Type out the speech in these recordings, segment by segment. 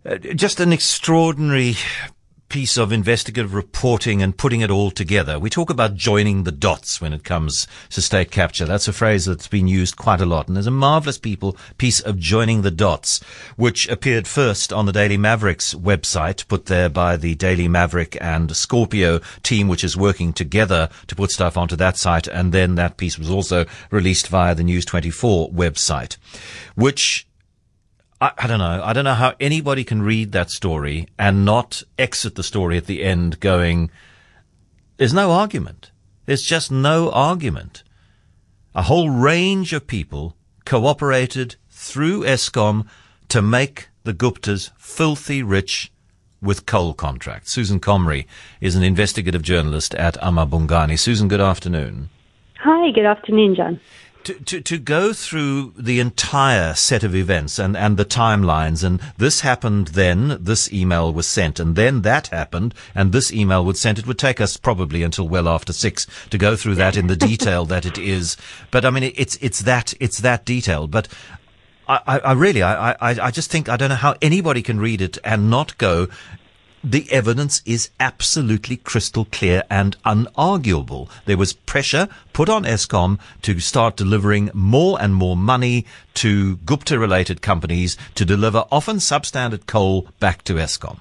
Just an extraordinary piece of investigative reporting and putting it all together. We talk about joining the dots when it comes to state capture. That's a phrase that's been used quite a lot. And there's a marvelous piece of joining the dots, which appeared first on the Daily Mavericks website, put there by the Daily Maverick and Scorpio team, which is working together to put stuff onto that site. And then that piece was also released via the News 24 website, which I don't know. I don't know how anybody can read that story and not exit the story at the end going, there's no argument. There's just no argument. A whole range of people cooperated through Eskom to make the Guptas filthy rich with coal contracts. Susan Comrie is an investigative journalist at Amabungani. Susan, good afternoon. Hi, good afternoon, John. To go through the entire set of events and the timelines, and this happened then, this email was sent, and then that happened, and this email was sent, it would take us probably until well after 6 to go through that in the detail that it is. But I mean, it's that detailed. But I just think, I don't know how anybody can read it and not go, the evidence is absolutely crystal clear and unarguable. There was pressure put on Eskom to start delivering more and more money to Gupta-related companies to deliver often substandard coal back to Eskom.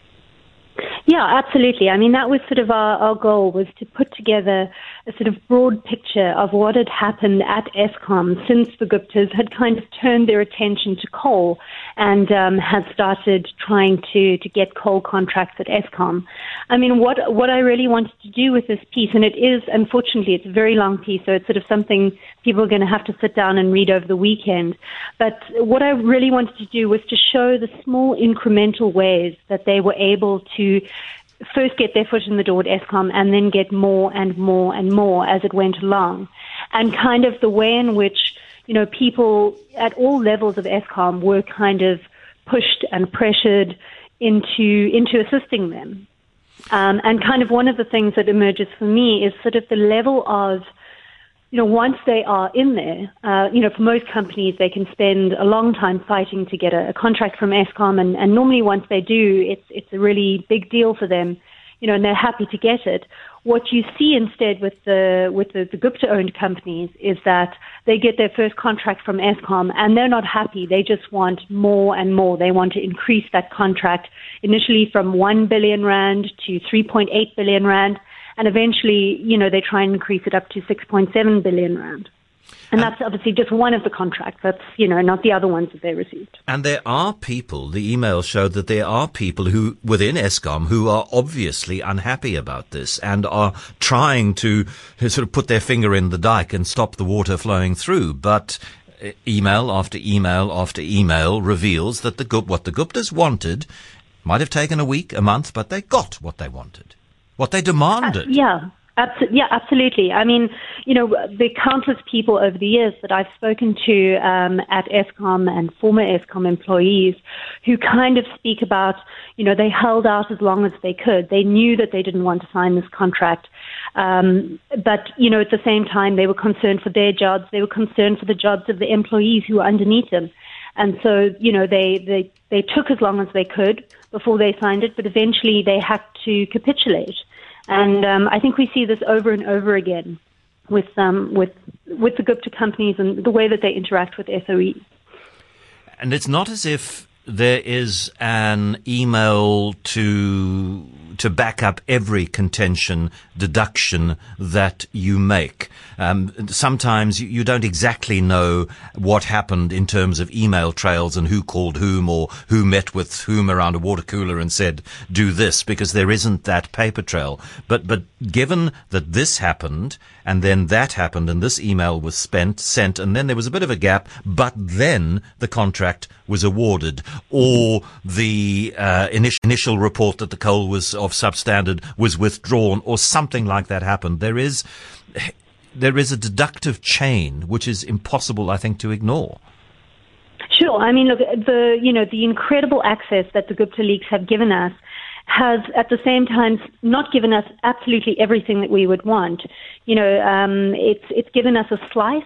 Yeah, absolutely. I mean, that was sort of our goal, was to put together a sort of broad picture of what had happened at Eskom since the Guptas had kind of turned their attention to coal and had started trying to get coal contracts at Eskom. I mean, what I really wanted to do with this piece, and it is, unfortunately, it's a very long piece, so it's sort of something people are going to have to sit down and read over the weekend. But what I really wanted to do was to show the small incremental ways that they were able to first get their foot in the door at Eskom and then get more and more and more as it went along. And kind of the way in which, you know, people at all levels of Eskom were kind of pushed and pressured into assisting them. And kind of one of the things that emerges for me is sort of the level of, you know, once they are in there, you know, for most companies, they can spend a long time fighting to get a contract from Eskom, and normally once they do, it's a really big deal for them, you know, and they're happy to get it. What you see instead with the Gupta-owned companies is that they get their first contract from Eskom, and they're not happy. They just want more and more. They want to increase that contract initially from 1 billion rand to 3.8 billion rand. And eventually, you know, they try and increase it up to 6.7 billion rand. And that's obviously just one of the contracts. That's, you know, not the other ones that they received. And there are people, the email showed that there are people who, within Eskom, who are obviously unhappy about this and are trying to sort of put their finger in the dike and stop the water flowing through. But email after email after email reveals that what the Guptas wanted might have taken a week, a month, but they got what they wanted. What they demanded. Yeah, absolutely. I mean, you know, the countless people over the years that I've spoken to at Eskom and former Eskom employees who kind of speak about, you know, they held out as long as they could. They knew that they didn't want to sign this contract. But, you know, at the same time, they were concerned for their jobs. They were concerned for the jobs of the employees who were underneath them. And so, you know, they took as long as they could before they signed it, but eventually they had to capitulate. And I think we see this over and over again with the Gupta companies and the way that they interact with SOE. And it's not as if there is an email to back up every contention deduction that you make. Sometimes you don't exactly know what happened in terms of email trails and who called whom or who met with whom around a water cooler and said, do this, because there isn't that paper trail. But given that this happened and then that happened and this email was sent and then there was a bit of a gap, but then the contract was awarded, or the initial report that the coal was of substandard was withdrawn, or something like that happened. There is a deductive chain which is impossible, I think, to ignore. Sure. I mean, look, the incredible access that the Gupta leaks have given us has at the same time not given us absolutely everything that we would want. You know, it's given us a slice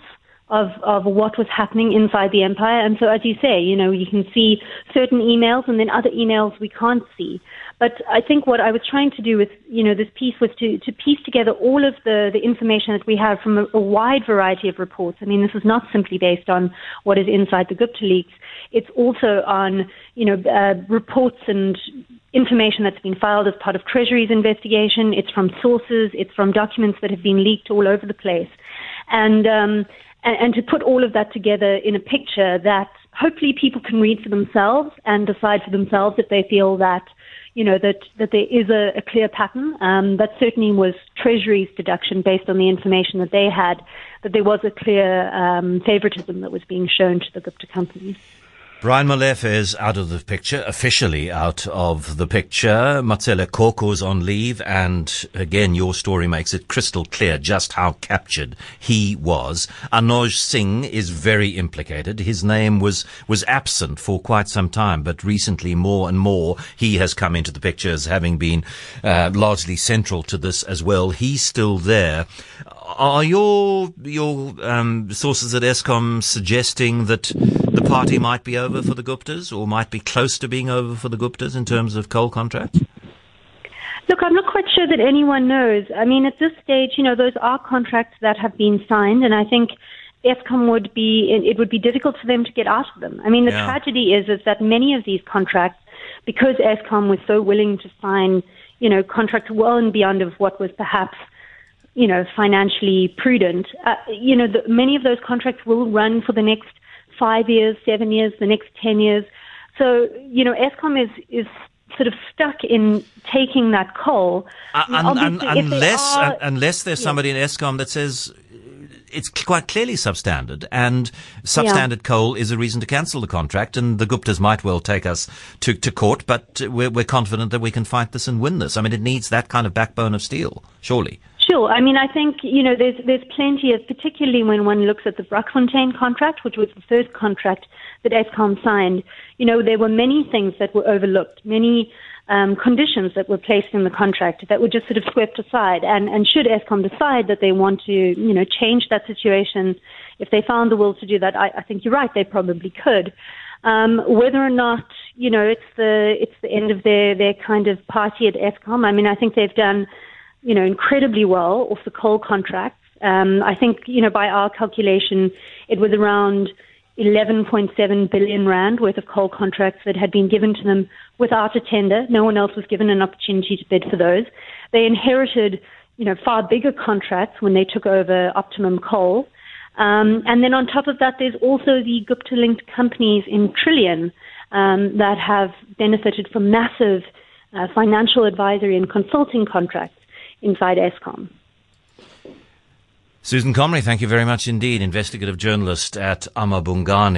of what was happening inside the empire. And so, as you say, you can see certain emails and then other emails we can't see. But I think what I was trying to do with, this piece was to piece together all of the information that we have from a wide variety of reports. I mean, this is not simply based on what is inside the Gupta leaks. It's also on, reports and information that's been filed as part of Treasury's investigation. It's from sources. It's from documents that have been leaked all over the place. And to put all of that together in a picture that hopefully people can read for themselves and decide for themselves if they feel that, that there is a clear pattern. That certainly was Treasury's deduction based on the information that they had, that there was a clear favoritism that was being shown to the Gupta companies. Brian Molefe is out of the picture, officially out of the picture. Matsele Koko's on leave, and again, your story makes it crystal clear just how captured he was. Anoj Singh is very implicated. His name was absent for quite some time, but recently, more and more, he has come into the picture as having been largely central to this as well. He's still there. Are your sources at Eskom suggesting that the party might be over for the Guptas, or might be close to being over for the Guptas in terms of coal contracts? Look, I'm not quite sure that anyone knows. I mean, at this stage, those are contracts that have been signed, and I think Eskom would be difficult for them to get out of them. I mean, the tragedy is that many of these contracts, because Eskom was so willing to sign, contracts well and beyond of what was perhaps financially prudent, many of those contracts will run for the next 5 years, 7 years, the next 10 years. So, Eskom is sort of stuck in taking that coal. Unless there's somebody in Eskom that says it's quite clearly substandard, and substandard coal is a reason to cancel the contract, and the Guptas might well take us to court, but we're confident that we can fight this and win this. I mean, it needs that kind of backbone of steel, surely. Sure. I mean, I think, there's plenty of, particularly when one looks at the Brakfontein contract, which was the first contract that Eskom signed, there were many things that were overlooked, many conditions that were placed in the contract that were just sort of swept aside. And should Eskom decide that they want to, change that situation, if they found the will to do that, I think you're right, they probably could. Whether or not, it's the end of their kind of party at Eskom, I mean, I think they've done incredibly well off the coal contracts. I think, by our calculation, it was around 11.7 billion rand worth of coal contracts that had been given to them without a tender. No one else was given an opportunity to bid for those. They inherited, far bigger contracts when they took over Optimum Coal. And then on top of that, there's also the Gupta-linked companies in Trillion that have benefited from massive financial advisory and consulting contracts inside Eskom. Susan Comrie, thank you very much indeed. Investigative journalist at Amabungani.